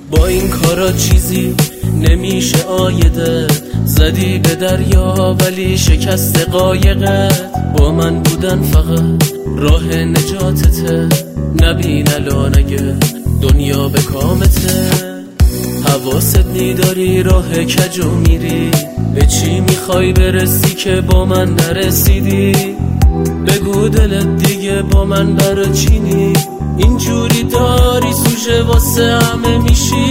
با این کارا چیزی نمیشه آیده، زدی به دریا ولی شکست قایقت. با من بودن فقط راه نجاتته، نبین الان اگه دنیا به کامته. حواست میداری راه کجو میری، به چی میخوای برسی که با من نرسیدی؟ بگو دلت دیگه با من برا چینی، اینجوری داری سوژه واسه همه میشی.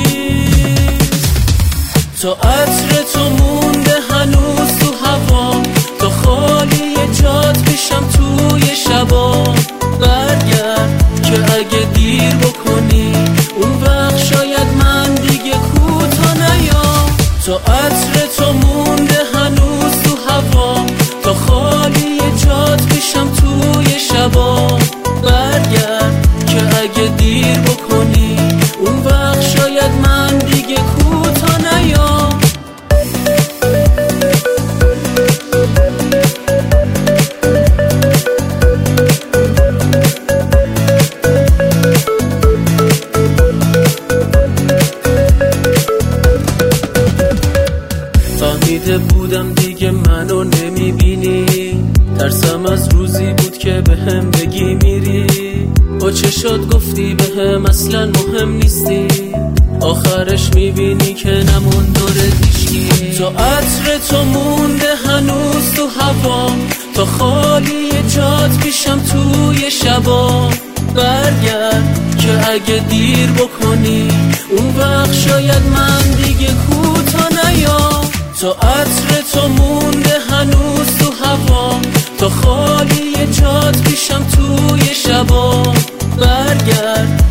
تا عطر تو مونده هنوز تو هوا، تا خالی جات بشم توی شبا. برگرد که اگه دیر بکنی اون وقت شاید من دیگه کوتا نیام. تا عطر تو مونده هنوز تو هوا، تا خالی جات بشم توی شبا. برگرد که اگه دیر بکنی اون وقت شاید من دیگه کوتا نیام. فهمیده بودم دیگه منو نمیبینی، ترسم از روزی بود که بهم بگی میری. با چشات گفتی بهم اصلا مهم نیستی، آخرش میبینی که نمون داره هیچکی. تا عطر تو مونده هنوز تو هوا، تا خالی جات پیشم توی شبا. برگرد که اگه دیر بکنی اون وقت شاید من دیگه کوتا نیام. تا عطر تو مونده هنوز تو هوا، تا خالی جات پیشم توی شبا. برگرد